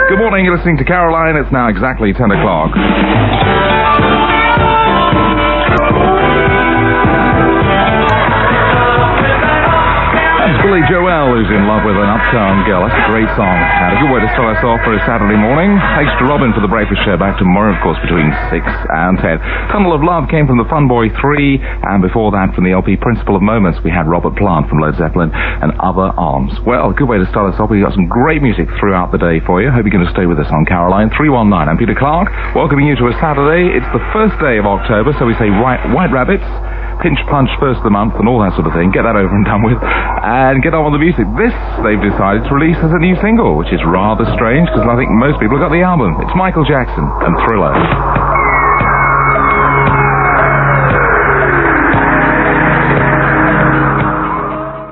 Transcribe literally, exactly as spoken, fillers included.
Good morning, you're listening to Caroline. It's now exactly ten o'clock. Billy Joel, who's in love with an uptown girl. That's a great song. And a good way to start us off for a Saturday morning. Thanks to Robin for the breakfast show. Back tomorrow, of course, between six and ten. Tunnel of Love came from the Fun Boy three, and before that, from the L P Principle of Moments, we had Robert Plant from Led Zeppelin and Other Arms. Well, a good way to start us off. We've got some great music throughout the day for you. Hope you're going to stay with us on Caroline three one nine. I'm Peter Clark, welcoming you to a Saturday. It's the first day of October, so we say white, white rabbits. Pinch punch first of the month and all that sort of thing. Get that over and done with. And get on with the music. This, they've decided to release as a new single, which is rather strange because I think most people have got the album. It's Michael Jackson and Thriller.